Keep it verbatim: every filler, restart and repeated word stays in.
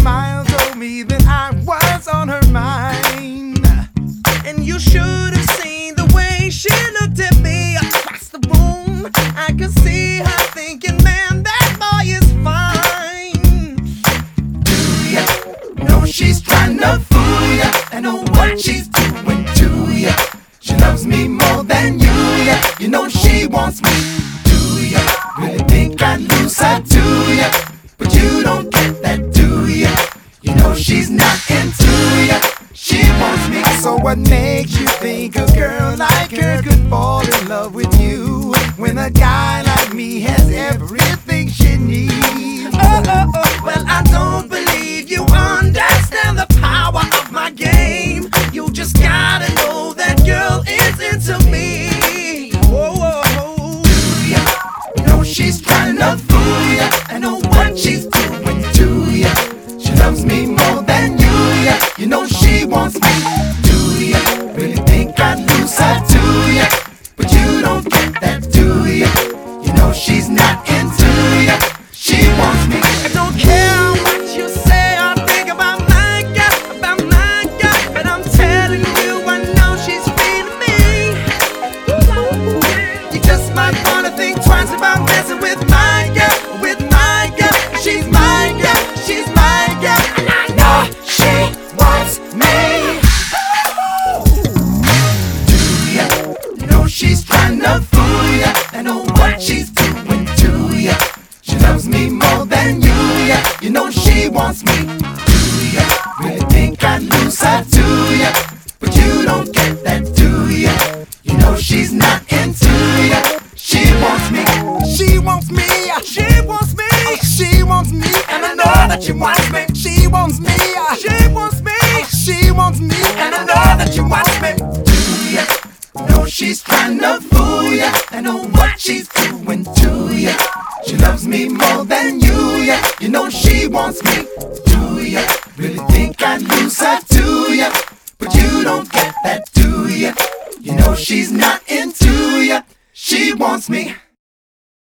smile told me that I was on her mind. And you should have seen the way she looked at me across the room. I could see her thinking, man, that boy is fine. Do ya know she's trying to fool ya? I know what she's doing to ya. She loves me more than you, yeah. You know she wants me. Do ya really think I'd lose her to ya? But you don't get that, do ya? You know she's not into ya. She wants me. So what makes you think a girl like her could fall in love with you when a guy like me has everything she needs? Oh, oh, oh. Well, I don't believe you understand the power of my game. You just gotta know that girl is into me. Whoa, whoa, whoa. Do ya know she's trying to fool ya? I know what she's doing to ya. She loves me more than you, yeah. You know she wants me. Do ya really think I'd lose her to ya? But you don't get that, do ya? You know she's not into ya. She wants me. I don't care what you say or think about my girl, about my girl, but I'm telling you, I know she's feeling me. You just might wanna think twice about messing with my girl, with my girl. She's my girl, she's my girl, and I know she wants me. Do ya know she's trying to fool ya? I know what she's doing to ya. She loves me more than you, yeah. You know she wants me. Do ya really think I'd lose her to ya? But you don't get that, do ya? You know she's not into ya. She wants me. She wants me. She wants me. She wants me. And I know that she wants me. She wants me. She wants me. She wants me. And I know that she wants me. Do ya know she's trying to fool ya? I know what she's doing to ya. She loves me more than you, yeah. You know she wants me.